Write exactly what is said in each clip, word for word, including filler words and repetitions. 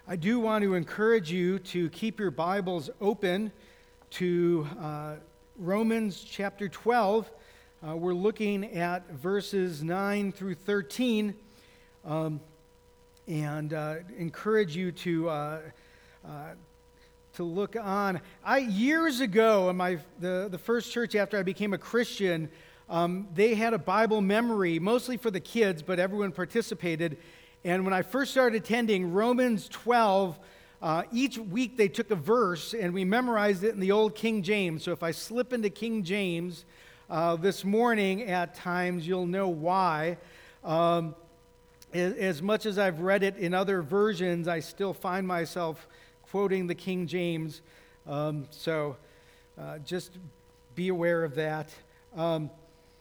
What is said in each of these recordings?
I do want to encourage you to keep your Bibles open to uh, Romans chapter twelve. Uh, we're looking at verses nine through thirteen, um, and uh, encourage you to uh, uh, to look on. I years ago, in my the, the first church after I became a Christian, um, they had a Bible memory, mostly for the kids, but everyone participated. And when I first started attending, Romans twelve, uh, each week they took a verse and we memorized it in the old King James. So if I slip into King James uh, this morning at times, you'll know why. Um, as, as much as I've read it in other versions, I still find myself quoting the King James. Um, so uh, just be aware of that. Um,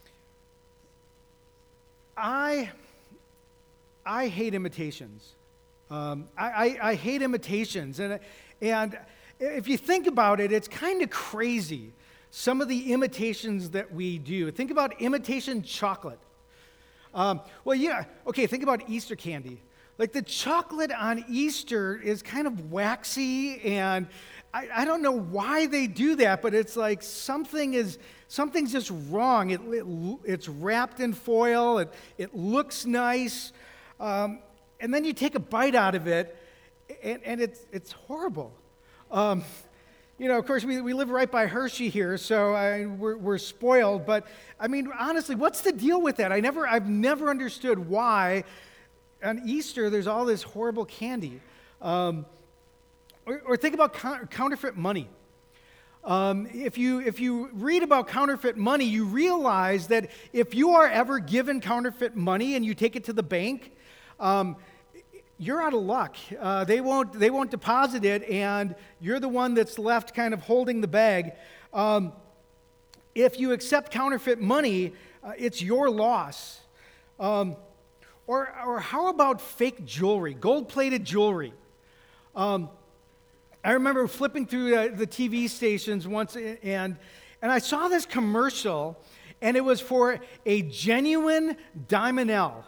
I... I hate imitations. Um, I, I, I hate imitations. And, and if you think about it, it's kind of crazy, some of the imitations that we do. Think about imitation chocolate. Um, well, yeah, okay, think about Easter candy. Like the chocolate on Easter is kind of waxy, and I, I don't know why they do that, but it's like something is something's just wrong. It, it, it's wrapped in foil. It, it looks nice. Um, and then you take a bite out of it, and, and it's it's horrible. Um, you know, of course, we, we live right by Hershey here, so I, we're, we're spoiled. But I mean, honestly, what's the deal with that? I never, I've never understood why on Easter there's all this horrible candy. Um, or, or think about counterfeit money. Um, if you if you read about counterfeit money, you realize that if you are ever given counterfeit money and you take it to the bank, Um, you're out of luck. Uh, they won't they won't deposit it, and you're the one that's left kind of holding the bag. Um, if you accept counterfeit money, uh, it's your loss. Um, or or how about fake jewelry, gold-plated jewelry? Um, I remember flipping through the, the T V stations once, and and I saw this commercial, and it was for a genuine Diamond-L.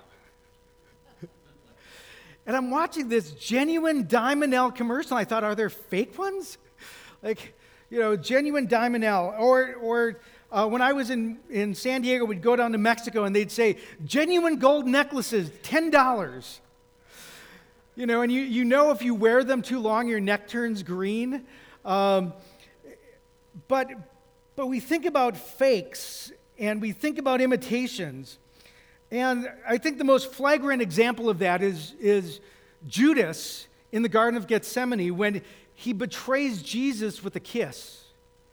And I'm watching this genuine Diamond-L commercial, and I thought, are there fake ones? Like, you know, genuine Diamond-L. Or or uh, when I was in, in San Diego, we'd go down to Mexico, and they'd say, genuine gold necklaces, ten dollars. You know, and you, you know if you wear them too long, your neck turns green. Um, but but we think about fakes, and we think about imitations. And I think the most flagrant example of that is, is Judas in the Garden of Gethsemane when he betrays Jesus with a kiss.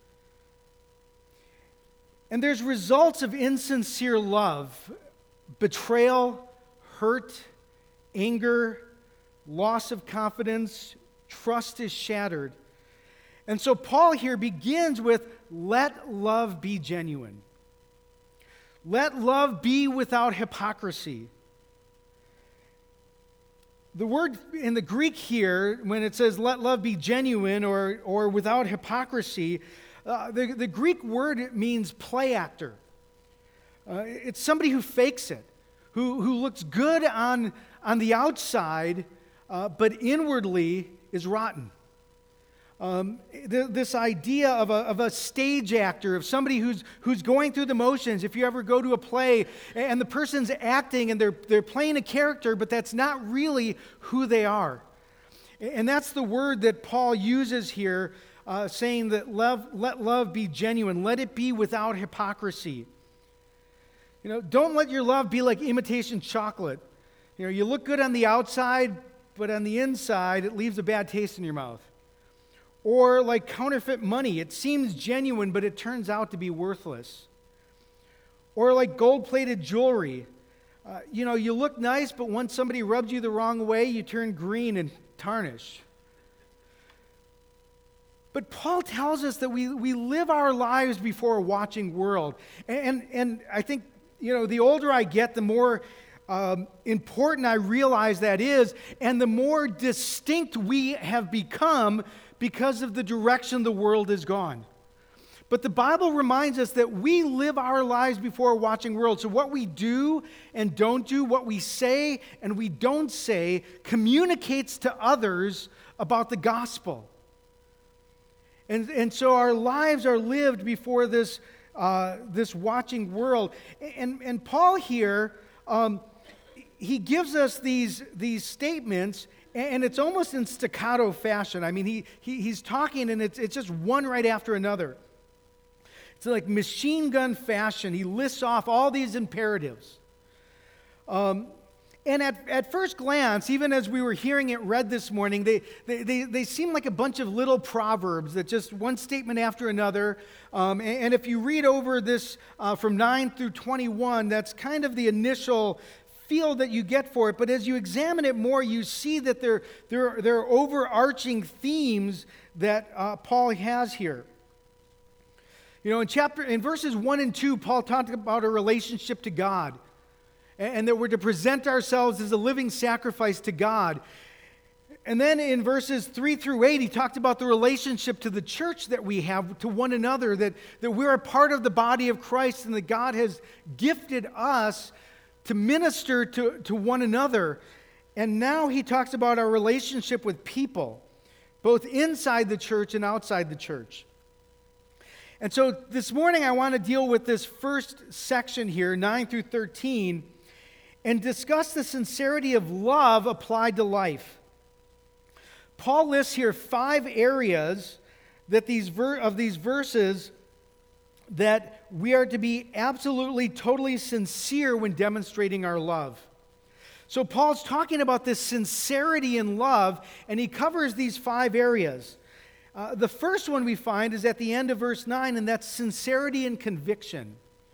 And there's results of insincere love: betrayal, hurt, anger, loss of confidence, trust is shattered. And so Paul here begins with, let love be genuine. Let love be without hypocrisy. The word in the Greek here, when it says let love be genuine or, or without hypocrisy, uh, the, the Greek word means play actor. Uh, it's somebody who fakes it, who, who looks good on, on the outside, uh, but inwardly is rotten. Um, th- this idea of a, of a stage actor, of somebody who's who's going through the motions. If you ever go to a play and the person's acting and they're they're playing a character, but that's not really who they are. And that's the word that Paul uses here, uh, saying that love, let love be genuine. Let it be without hypocrisy. You know, don't let your love be like imitation chocolate. You know, you look good on the outside, but on the inside, it leaves a bad taste in your mouth. Or like counterfeit money. It seems genuine, but it turns out to be worthless. Or like gold-plated jewelry. Uh, you know, you look nice, but once somebody rubs you the wrong way, you turn green and tarnish. But Paul tells us that we, we live our lives before a watching world. And, and, and I think, you know, the older I get, the more um, important I realize that is, and the more distinct we have become because of the direction the world has gone. But the Bible reminds us that we live our lives before a watching world. So what we do and don't do, what we say and we don't say, communicates to others about the gospel. And, and so our lives are lived before this, uh, this watching world. And, and Paul here, um, he gives us these, these statements, and it's almost in staccato fashion. I mean, he, he he's talking, and it's, it's just one right after another. It's like machine gun fashion. He lists off all these imperatives. Um, and at, at first glance, even as we were hearing it read this morning, they, they, they, they seem like a bunch of little proverbs that just one statement after another. Um, and, and if you read over this uh, from nine through twenty-one, that's kind of the initial feel that you get for it. But as you examine it more, you see that there, there, there are overarching themes that uh, Paul has here. You know, in chapter, in verses one and two, Paul talked about a relationship to God, and, and that we're to present ourselves as a living sacrifice to God. And then in verses three through eight, he talked about the relationship to the church that we have to one another, that, that we're a part of the body of Christ, and that God has gifted us to minister to, to one another. And now he talks about our relationship with people, both inside the church and outside the church. And so this morning I want to deal with this first section here, nine through thirteen, and discuss the sincerity of love applied to life. Paul lists here five areas that these ver- of these verses that we are to be absolutely, totally sincere when demonstrating our love. So Paul's talking about this sincerity in love, and he covers these five areas. Uh, the first one we find is at the end of verse nine, and that's sincerity and conviction.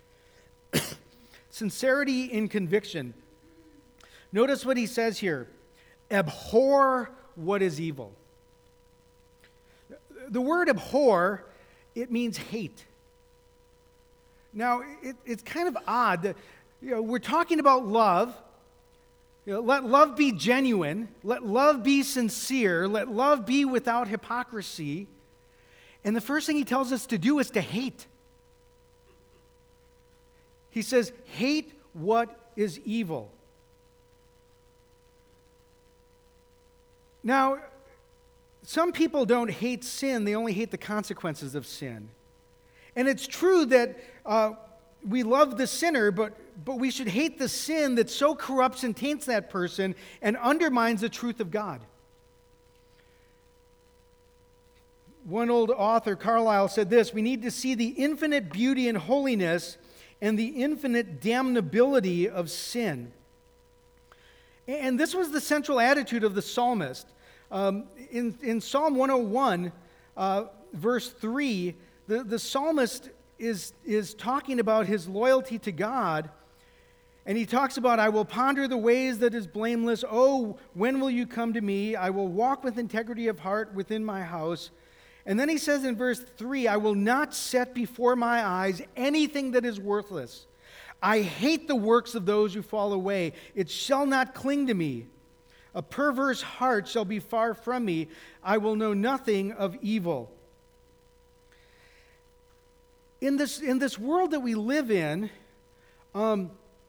Sincerity in conviction. Notice what he says here. Abhor what is evil. The word abhor, it means hate. Now, it, it's kind of odd that, you know, we're talking about love. You know, let love be genuine. Let love be sincere. Let love be without hypocrisy. And the first thing he tells us to do is to hate. He says, hate what is evil. Now, some people don't hate sin. They only hate the consequences of sin. And it's true that uh, we love the sinner, but But we should hate the sin that so corrupts and taints that person and undermines the truth of God. One old author, Carlyle, said this: we need to see the infinite beauty and holiness and the infinite damnability of sin. And this was the central attitude of the psalmist. Um, in, in Psalm one oh one, uh, verse three, the, the psalmist is, is talking about his loyalty to God. And he talks about, I will ponder the ways that is blameless. Oh, when will you come to me? I will walk with integrity of heart within my house. And then he says in verse three, I will not set before my eyes anything that is worthless. I hate the works of those who fall away. It shall not cling to me. A perverse heart shall be far from me. I will know nothing of evil. In this, in this world that we live in, um,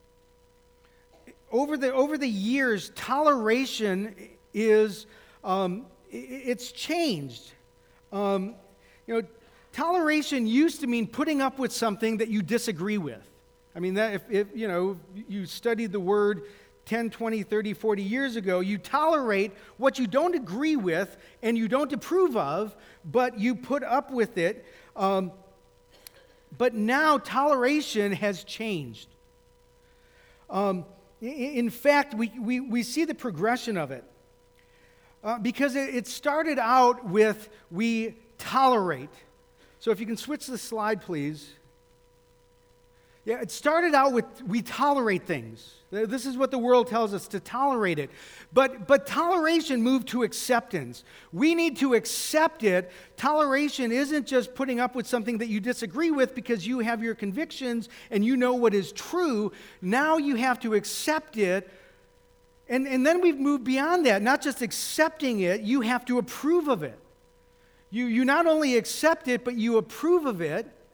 Over the, over the years, toleration is, um, it's changed. Um, you know, toleration used to mean putting up with something that you disagree with. I mean, that if, if you know, you studied the word ten, twenty, thirty, forty years ago, you tolerate what you don't agree with and you don't approve of, but you put up with it. Um, but now toleration has changed. Um, In fact, we, we, we see the progression of it. Uh, because it, it started out with we tolerate. So if you can switch the slide, please. Yeah, it started out with we tolerate things. This is what the world tells us, to tolerate it. But, but toleration moved to acceptance. We need to accept it. Toleration isn't just putting up with something that you disagree with because you have your convictions and you know what is true. Now you have to accept it. And, and then we've moved beyond that. Not just accepting it, you have to approve of it. You, you not only accept it, but you approve of it.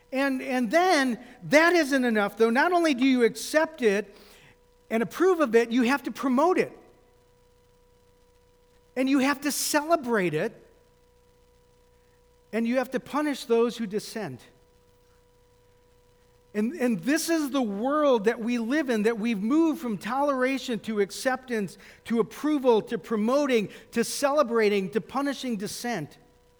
And, and then, that isn't enough, though. Not only do you accept it and approve of it, you have to promote it. And you have to celebrate it. And you have to punish those who dissent. And, and this is the world that we live in, that we've moved from toleration to acceptance, to approval, to promoting, to celebrating, to punishing dissent.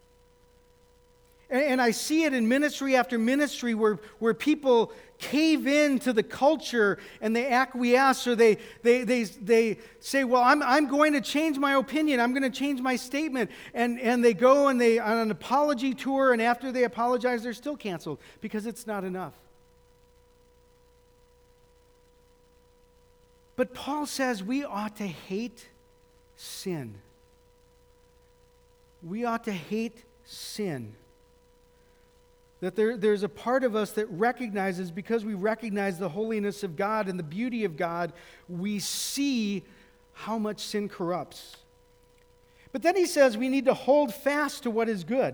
And, and I see it in ministry after ministry where, where people cave in to the culture and they acquiesce, or they, they, they, they say, well, I'm, I'm going to change my opinion, I'm going to change my statement. And, and they go and they on an apology tour, and after they apologize, they're still canceled because it's not enough. But Paul says we ought to hate sin. We ought to hate sin. That there, there's a part of us that recognizes, because we recognize the holiness of God and the beauty of God, we see how much sin corrupts. But then he says we need to hold fast to what is good.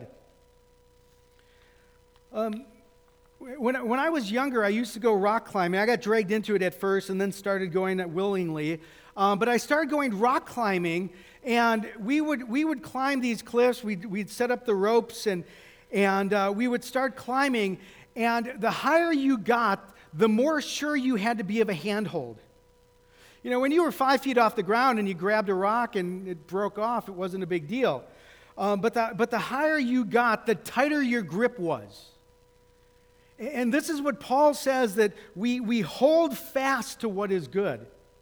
Um, When, when I was younger, I used to go rock climbing. I got dragged into it at first and then started going it willingly. Um, but I started going rock climbing, and we would we would climb these cliffs. We'd, we'd set up the ropes, and, and uh, we would start climbing. And the higher you got, the more sure you had to be of a handhold. You know, when you were five feet off the ground and you grabbed a rock and it broke off, it wasn't a big deal. Um, but, the, but the higher you got, the tighter your grip was. And this is what Paul says, that we, we hold fast to what is good.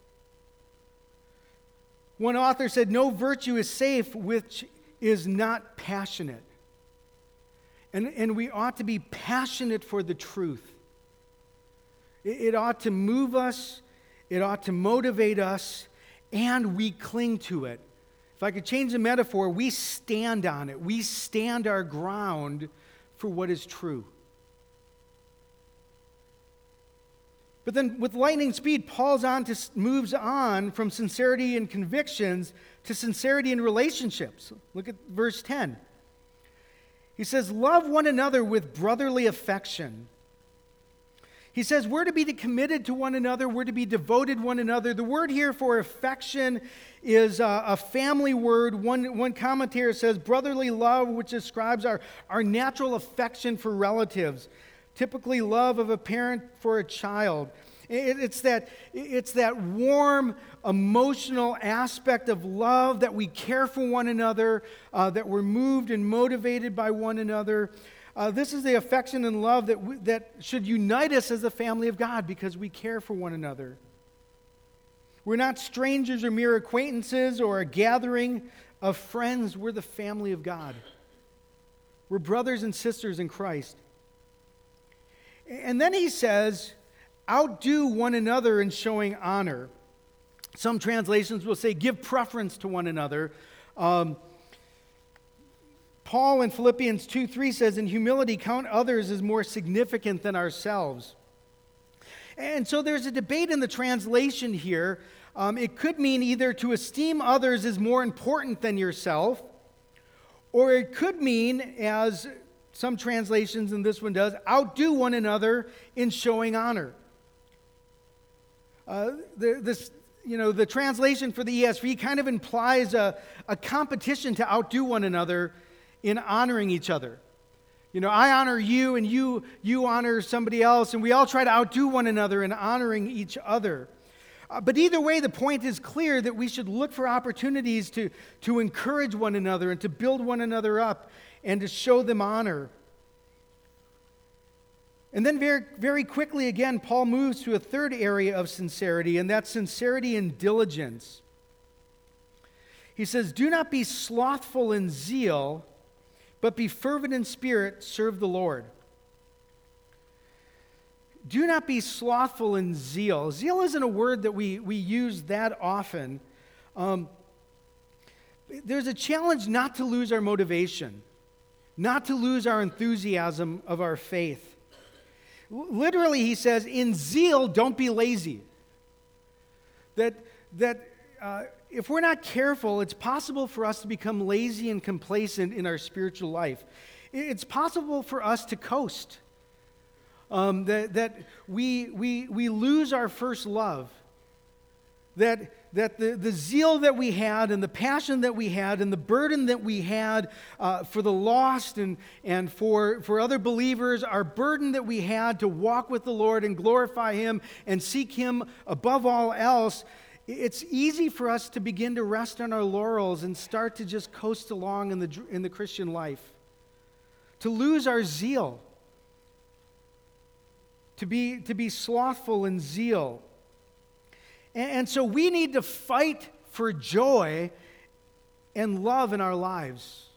One author said, no virtue is safe which is not passionate. And, and we ought to be passionate for the truth. It, it ought to move us, it ought to motivate us, and we cling to it. If I could change the metaphor, we stand on it. We stand our ground for what is true. But then with lightning speed, Paul's on to, moves on from sincerity and convictions to sincerity in relationships. Look at verse ten. He says, love one another with brotherly affection. He says we're to be committed to one another. We're to be devoted one another. The word here for affection is a, a family word. One, one commentator says brotherly love, which describes our, our natural affection for relatives. Typically love of a parent for a child. It, it's, that, it's that warm, emotional aspect of love, that we care for one another, uh, that we're moved and motivated by one another. Uh, this is the affection and love that, we, that should unite us as a family of God, because we care for one another. We're not strangers or mere acquaintances or a gathering of friends. We're the family of God. We're brothers and sisters in Christ. And then he says, outdo one another in showing honor. Some translations will say, give preference to one another. Um, Paul in Philippians two three says, in humility, count others as more significant than ourselves. And so there's a debate in the translation here. Um, it could mean either to esteem others as more important than yourself, or it could mean, as some translations, and this one does, outdo one another in showing honor. Uh, the, this, you know, the translation for the E S V kind of implies a, a competition to outdo one another in honoring each other. You know, I honor you, and you you honor somebody else, and we all try to outdo one another in honoring each other. Uh, but either way, the point is clear that we should look for opportunities to, to encourage one another and to build one another up and to show them honor. And then very, very quickly again, Paul moves to a third area of sincerity, and that's sincerity and diligence. He says, do not be slothful in zeal, but be fervent in spirit, serve the Lord. Do not be slothful in zeal. Zeal isn't a word that we, we use that often. Um, there's a challenge not to lose our motivation, not to lose our enthusiasm of our faith. Literally, he says, in zeal, don't be lazy. That, that uh, if we're not careful, it's possible for us to become lazy and complacent in our spiritual life. It's possible for us to coast. um, that, that we, we, we lose our first love. That, that the, the zeal that we had and the passion that we had and the burden that we had uh, for the lost and, and for, for other believers, our burden that we had to walk with the Lord and glorify Him and seek Him above all else, it's easy for us to begin to rest on our laurels and start to just coast along in the, in the Christian life. To lose our zeal. To be, to be slothful in zeal. And so we need to fight for joy and love in our lives.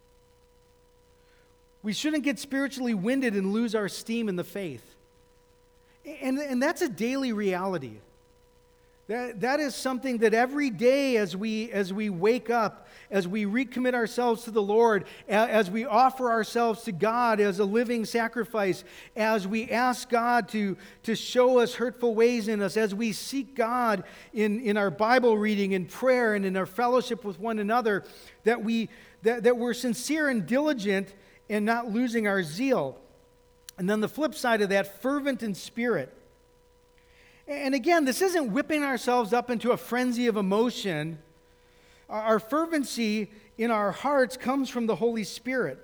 We shouldn't get spiritually winded and lose our steam in the faith. And, and that's a daily reality. That, that is something that every day as we, as we wake up, as we recommit ourselves to the Lord, as we offer ourselves to God as a living sacrifice, as we ask God to, to show us hurtful ways in us, as we seek God in, in our Bible reading and prayer and in our fellowship with one another, that, we, that, that we're sincere and diligent and not losing our zeal. And then the flip side of that, fervent in spirit. And again, this isn't whipping ourselves up into a frenzy of emotion. Our fervency in our hearts comes from the Holy Spirit.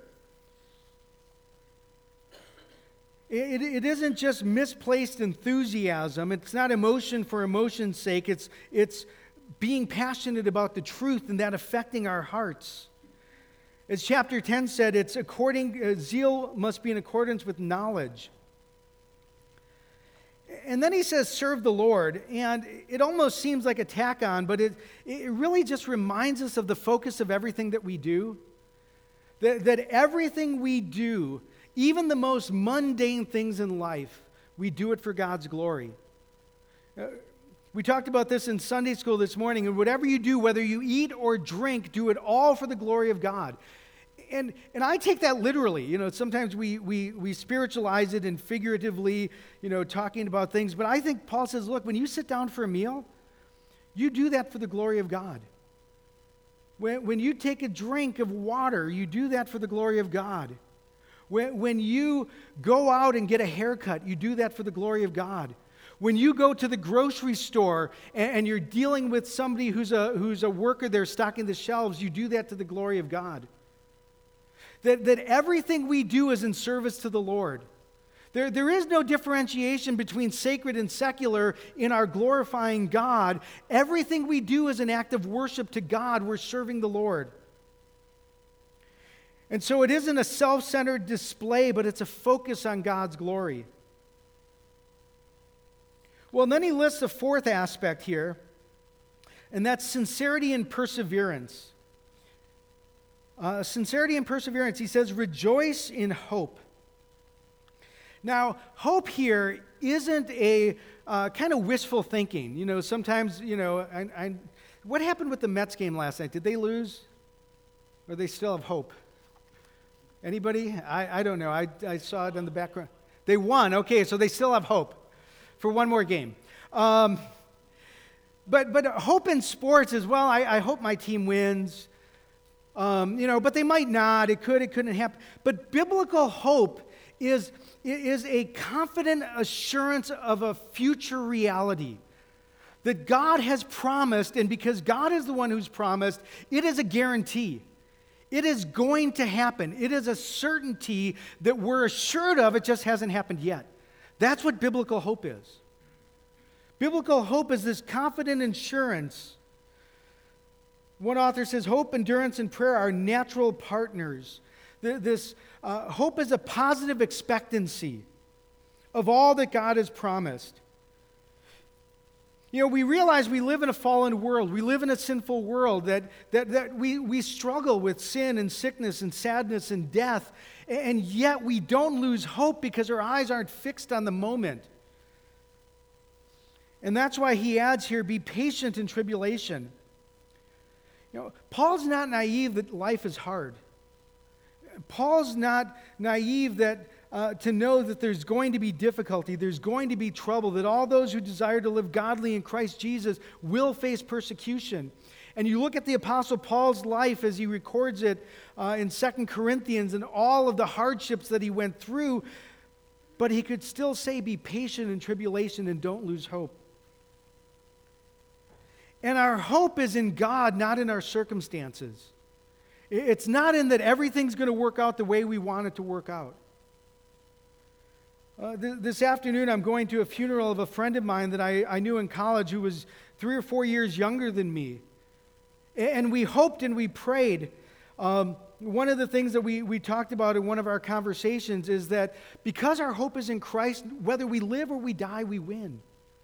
It, it isn't just misplaced enthusiasm. It's not emotion for emotion's sake. It's, it's being passionate about the truth and that affecting our hearts. As chapter ten said, it's according, uh, zeal must be in accordance with knowledge. And then he says, serve the Lord. And it almost seems like a tack on, but it, it really just reminds us of the focus of everything that we do. That, that everything we do, even the most mundane things in life, we do it for God's glory. Uh, we talked about this in Sunday school this morning. And whatever you do, whether you eat or drink, do it all for the glory of God. And and I take that literally. You know, sometimes we, we, we spiritualize it and figuratively, you know, talking about things. But I think Paul says, look, when you sit down for a meal, you do that for the glory of God. When, when you take a drink of water, you do that for the glory of God. When, when you go out and get a haircut, you do that for the glory of God. When you go to the grocery store and, and you're dealing with somebody who's a, who's a worker there stocking the shelves, you do that to the glory of God. That, that everything we do is in service to the Lord. There, there is no differentiation between sacred and secular in our glorifying God. Everything we do is an act of worship to God. We're serving the Lord. And so it isn't a self-centered display, but it's a focus on God's glory. Well, and then he lists a fourth aspect here, and that's sincerity and perseverance. Uh, sincerity and perseverance. He says, rejoice in hope. Now, hope here isn't a uh, kind of wishful thinking. You know, sometimes, you know, I, I, what happened with the Mets game last night? Did they lose? Or they still have hope? Anybody? I, I don't know. I, I saw it in the background. They won. Okay, so they still have hope for one more game. Um, but, but hope in sports as well. I, I hope my team wins. Um, you know, but they might not. It could, it couldn't happen. But biblical hope is, is a confident assurance of a future reality that God has promised, and because God is the one who's promised, it is a guarantee. It is going to happen. It is a certainty that we're assured of. It just hasn't happened yet. That's what biblical hope is. Biblical hope is this confident assurance. One author says, hope, endurance, and prayer are natural partners. This uh, hope is a positive expectancy of all that God has promised. You know, we realize we live in a fallen world. We live in a sinful world, that, that, that we, we struggle with sin and sickness and sadness and death, and yet we don't lose hope because our eyes aren't fixed on the moment. And that's why he adds here, be patient in tribulation. You know, Paul's not naive that life is hard. Paul's not naive that uh, to know that there's going to be difficulty, there's going to be trouble, that all those who desire to live godly in Christ Jesus will face persecution. And you look at the Apostle Paul's life as he records it uh, in Second Corinthians and all of the hardships that he went through. but he could still say, be patient in tribulation and don't lose hope. And our hope is in God, not in our circumstances. It's not in that everything's going to work out the way we want it to work out. Uh, th- this afternoon, I'm going to a funeral of a friend of mine that I, I knew in college who was three or four years younger than me. And we hoped and we prayed. Um, one of the things that we, we talked about in one of our conversations is that because our hope is in Christ, whether we live or we die, we win.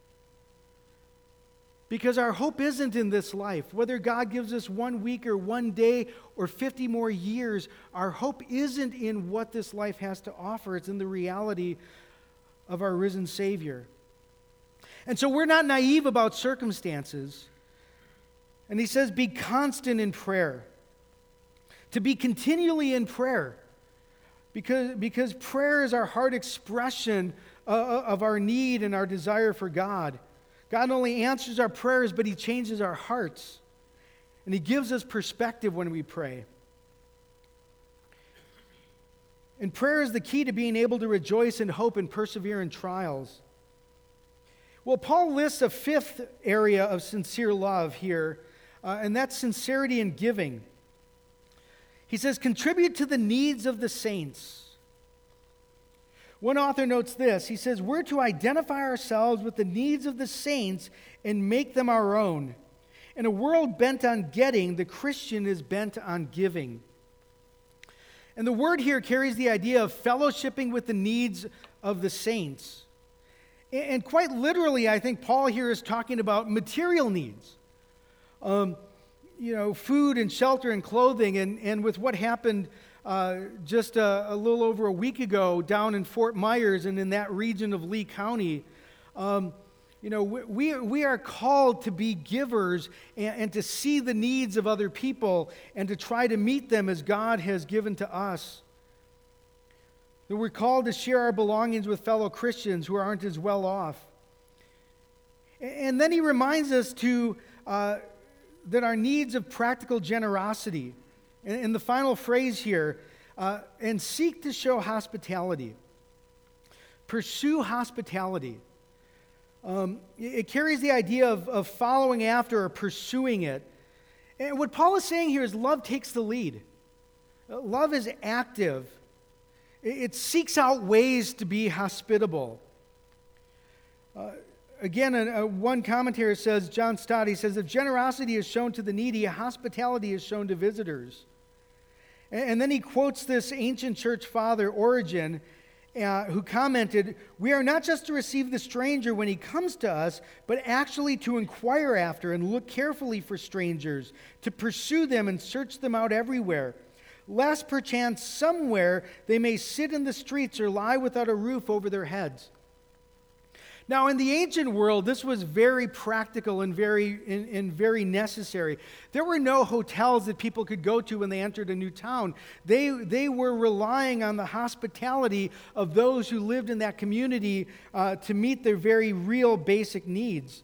Because our hope isn't in this life. Whether God gives us one week or one day or fifty more years, our hope isn't in what this life has to offer. It's in the reality of our risen Savior. And so we're not naive about circumstances. And he says, be constant in prayer. To be continually in prayer. Because, because prayer is our heart expression uh, of our need and our desire for God. God not only answers our prayers, but he changes our hearts. And he gives us perspective when we pray. And prayer is the key to being able to rejoice in hope and persevere in trials. Well, Paul lists a fifth area of sincere love here, uh, and that's sincerity in giving. He says, contribute to the needs of the saints. One author notes this. He says, we're to identify ourselves with the needs of the saints and make them our own. In a world bent on getting, the Christian is bent on giving. And the word here carries the idea of fellowshipping with the needs of the saints. And quite literally, I think Paul here is talking about material needs. Um, you know, food and shelter and clothing. And, and with what happened uh, just a, a little over a week ago down in Fort Myers and in that region of Lee County, um, you know, we, we are called to be givers and, and to see the needs of other people and to try to meet them as God has given to us. That we're called to share our belongings with fellow Christians who aren't as well off. And then he reminds us to uh, that our needs of practical generosity. In the final phrase here, uh, and seek to show hospitality. Pursue hospitality. Um, it carries the idea of, of following after or pursuing it. And what Paul is saying here is love takes the lead. Love is active. It seeks out ways to be hospitable. Uh, again, a, a, one commentator says, John Stott, he says, if generosity is shown to the needy, hospitality is shown to visitors. And, and then he quotes this ancient church father, Origen, uh, who commented, we are not just to receive the stranger when he comes to us, but actually to inquire after and look carefully for strangers, to pursue them and search them out everywhere. Lest perchance somewhere they may sit in the streets or lie without a roof over their heads. Now, in the ancient world, this was very practical and very, and, and very necessary. There were no hotels that people could go to when they entered a new town. They, they were relying on the hospitality of those who lived in that community uh, to meet their very real basic needs.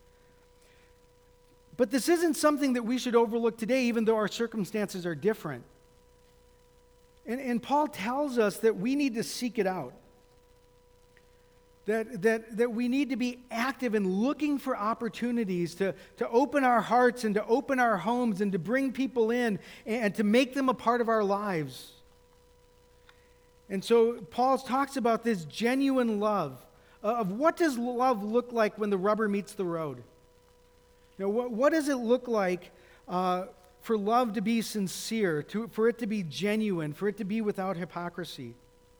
But this isn't something that we should overlook today, even though our circumstances are different. And, and Paul tells us that we need to seek it out. That, that, that we need to be active in looking for opportunities to, to open our hearts and to open our homes and to bring people in and, and to make them a part of our lives. And so Paul talks about this genuine love of what does love look like when the rubber meets the road? You know, what, what does it look like uh, for love to be sincere, to, for it to be genuine, for it to be without hypocrisy?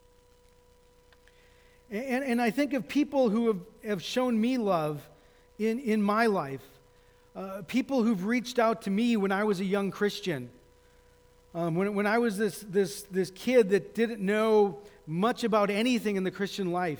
And, and I think of people who have, have shown me love in, in my life, uh, people who've reached out to me when I was a young Christian, um, when, when I was this, this, this kid that didn't know much about anything in the Christian life.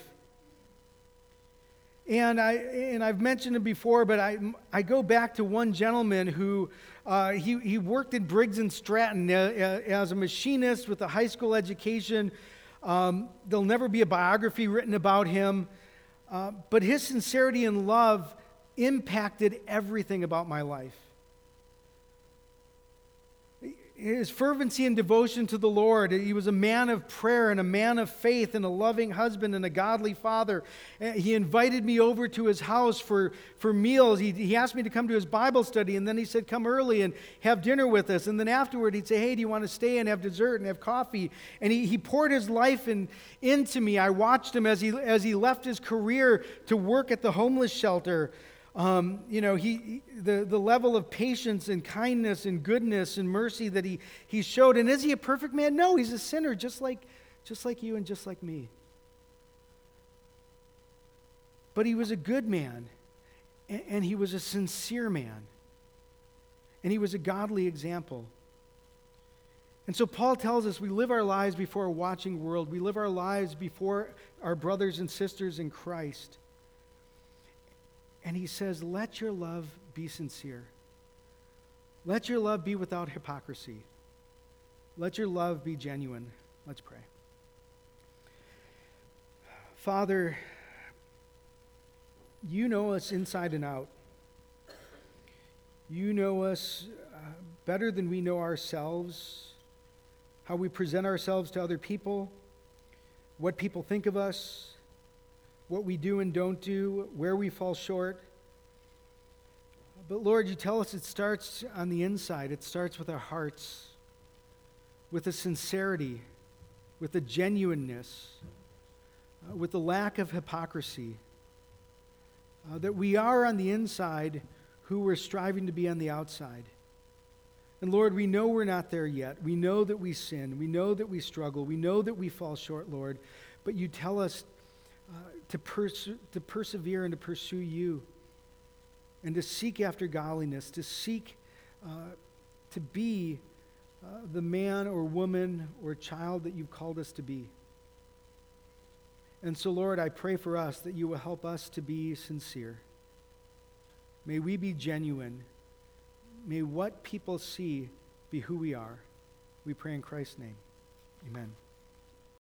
And, I, and I've mentioned it before, but I, I go back to one gentleman who uh, he, he worked at Briggs and Stratton as a machinist with a high school education. Um, there'll never be a biography written about him, uh, but his sincerity and love impacted everything about my life. his fervency and devotion to the Lord. He was a man of prayer and a man of faith and a loving husband and a godly father. He invited me over to his house for, for meals. He, he asked me to come to his Bible study, and then he said, come early and have dinner with us. And then afterward, he'd say, hey, do you want to stay and have dessert and have coffee? And he, he poured his life in, into me. I watched him as he, as he left his career to work at the homeless shelter. Um, you know, he the, the level of patience and kindness and goodness and mercy that he, he showed. And is he a perfect man? No, he's a sinner just like, just like you and just like me. But he was a good man, and, and he was a sincere man, and he was a godly example. And so Paul tells us we live our lives before a watching world. We live our lives before our brothers and sisters in Christ. And he says, let your love be sincere. Let your love be without hypocrisy. Let your love be genuine. Let's pray. Father, you know us inside and out. You know us uh, better than we know ourselves, how we present ourselves to other people, what people think of us, what we do and don't do, where we fall short. But Lord, you tell us it starts on the inside. It starts with our hearts, with a sincerity, with a genuineness, uh, with the lack of hypocrisy, uh, that we are on the inside who we're striving to be on the outside. And Lord, we know we're not there yet. We know that we sin. We know that we struggle. We know that we fall short, Lord. But you tell us uh, to, pers- to persevere and to pursue you, and to seek after godliness, to seek uh, to be uh, the man or woman or child that you've called us to be. And so, Lord, I pray for us that you will help us to be sincere. May we be genuine. May what people see be who we are. We pray in Christ's name. Amen.